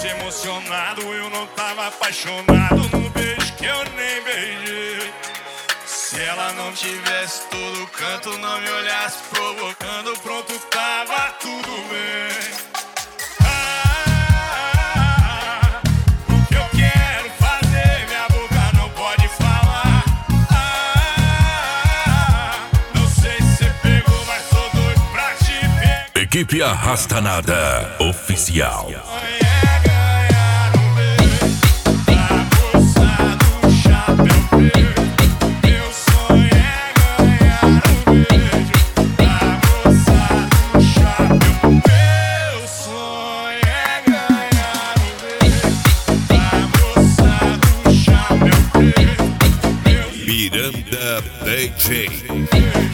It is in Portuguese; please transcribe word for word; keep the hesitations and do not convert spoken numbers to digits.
emocionado, eu não tava apaixonado no beijo que eu nem beijei. Se ela não tivesse todo canto, não me olhasse provocando, pronto, tava tudo bem. Ah, o que eu quero fazer, minha boca não pode falar. Ah, não sei se você pegou, mas tô doido pra te pegar. Equipe Arrasta Nada Oficial. Miranda D J.